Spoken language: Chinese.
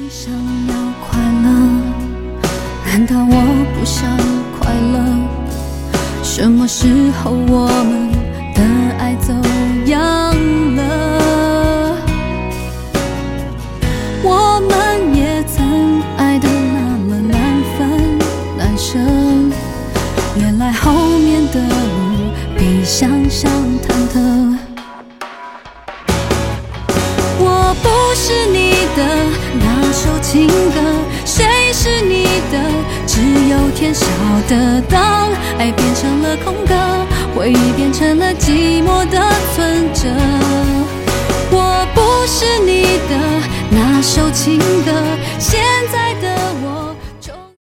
想要快乐，难道我不想快乐？什么时候我们的爱走样了？我们也曾爱得那么难分难舍，原来后面的路比想象忐忑。我不是你的那首情歌，谁是你的？只有天晓得。当爱变成了空格，回忆变成了寂寞的存折。我不是你的那首情歌，现在的